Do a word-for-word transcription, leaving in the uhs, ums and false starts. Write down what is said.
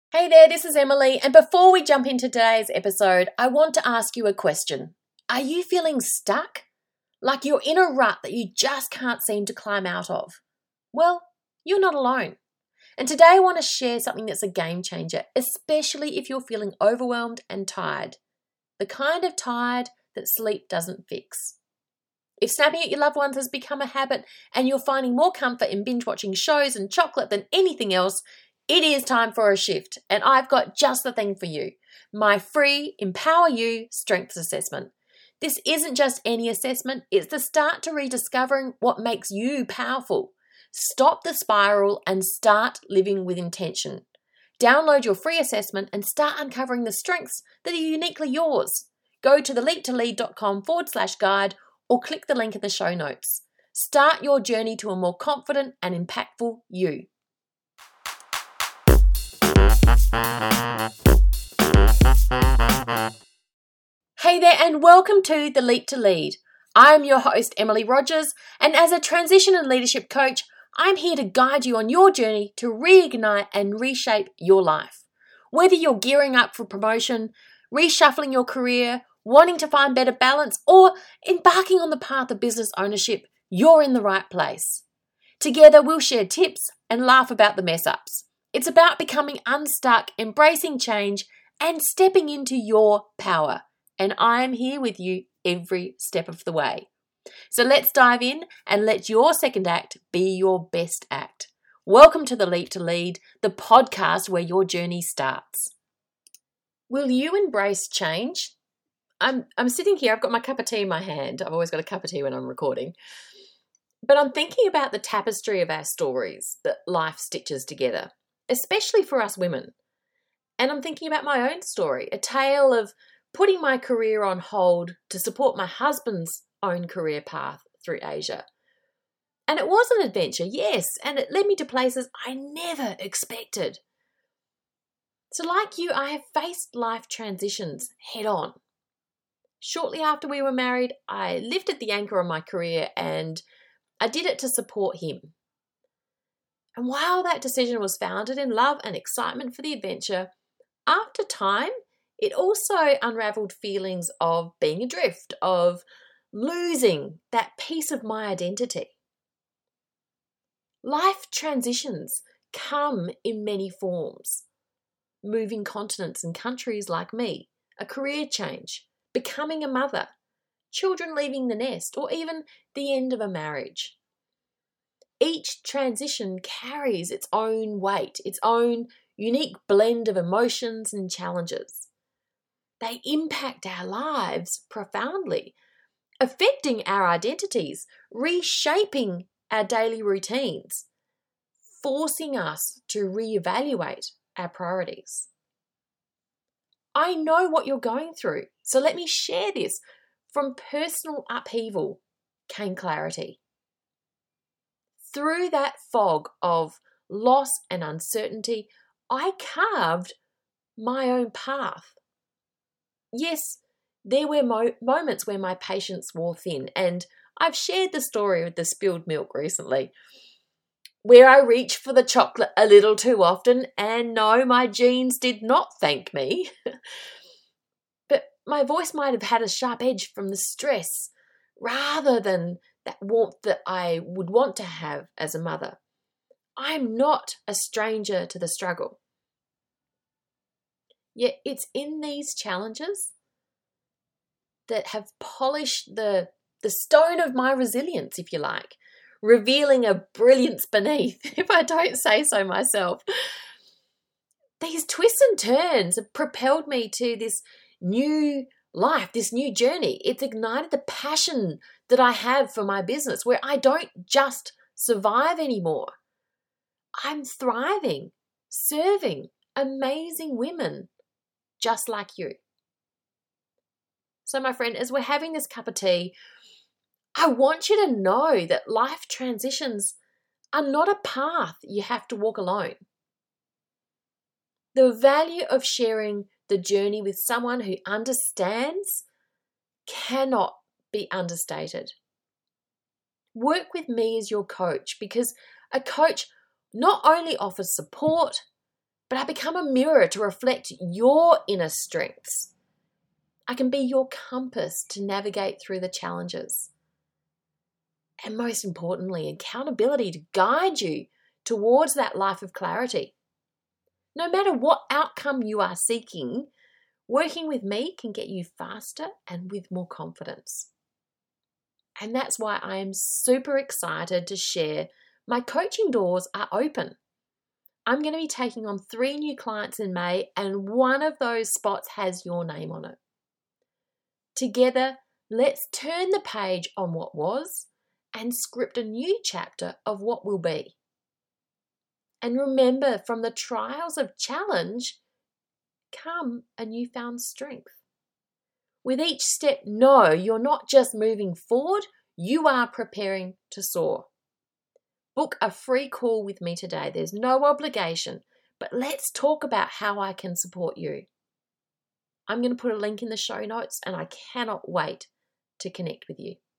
Hey there, this is Emily, and before we jump into today's episode, I want to ask you a question. Are you feeling stuck? Like you're in a rut that you just can't seem to climb out of? Well, you're not alone. And today I want to share something that's a game changer, especially if you're feeling overwhelmed and tired. The kind of tired that sleep doesn't fix. If snapping at your loved ones has become a habit and you're finding more comfort in binge watching shows and chocolate than anything else, it is time for a shift, and I've got just the thing for you. My free Empower You Strengths Assessment. This isn't just any assessment, it's the start to rediscovering what makes you powerful. Stop the spiral and start living with intention. Download your free assessment and start uncovering the strengths that are uniquely yours. Go to theleaptolead.com forward slash guide or click the link in the show notes. Start your journey to a more confident and impactful you. Hey there, and welcome to The Leap to Lead. I am your host, Emily Rogers, and as a transition and leadership coach, I'm here to guide you on your journey to reignite and reshape your life. Whether you're gearing up for promotion, reshuffling your career, wanting to find better balance, or embarking on the path of business ownership, you're in the right place. Together, we'll share tips and laugh about the mess-ups. It's about becoming unstuck, embracing change, and stepping into your power. And I am here with you every step of the way. So let's dive in and let your second act be your best act. Welcome to The Leap to Lead, the podcast where your journey starts. Will you embrace change? I'm, I'm sitting here, I've got my cup of tea in my hand. I've always got a cup of tea when I'm recording. But I'm thinking about the tapestry of our stories that life stitches together, especially for us women. And I'm thinking about my own story, a tale of putting my career on hold to support my husband's own career path through Asia. And it was an adventure, yes, and it led me to places I never expected. So like you, I have faced life transitions head on. Shortly after we were married, I lifted the anchor on my career and I did it to support him. And while that decision was founded in love and excitement for the adventure, after time, it also unraveled feelings of being adrift, of losing that piece of my identity. Life transitions come in many forms. Moving continents and countries like me, a career change, becoming a mother, children leaving the nest, or even the end of a marriage. Each transition carries its own weight, its own unique blend of emotions and challenges. They impact our lives profoundly, affecting our identities, reshaping our daily routines, forcing us to reevaluate our priorities. I know what you're going through, so let me share this. From personal upheaval came clarity. Through that fog of loss and uncertainty, I carved my own path. Yes, there were mo- moments where my patience wore thin, and I've shared the story of the spilled milk recently, where I reached for the chocolate a little too often, and no, my genes did not thank me. But my voice might have had a sharp edge from the stress, rather than that warmth that I would want to have as a mother. I'm not a stranger to the struggle. Yet it's in these challenges that have polished the, the stone of my resilience, if you like, revealing a brilliance beneath, if I don't say so myself. These twists and turns have propelled me to this new life, this new journey. It's ignited the passion that I have for my business, where I don't just survive anymore. I'm thriving, serving amazing women just like you. So, my friend, as we're having this cup of tea, I want you to know that life transitions are not a path you have to walk alone. The value of sharing the journey with someone who understands cannot be understated. Work with me as your coach, because a coach not only offers support, but I become a mirror to reflect your inner strengths. I can be your compass to navigate through the challenges. And most importantly, accountability to guide you towards that life of clarity. No matter what outcome you are seeking, working with me can get you faster and with more confidence. And that's why I am super excited to share my coaching doors are open. I'm going to be taking on three new clients in May, and one of those spots has your name on it. Together, let's turn the page on what was and script a new chapter of what will be. And remember, from the trials of challenge come a newfound strength. With each step, know you're not just moving forward, you are preparing to soar. Book a free call with me today. There's no obligation, but let's talk about how I can support you. I'm going to put a link in the show notes, and I cannot wait to connect with you.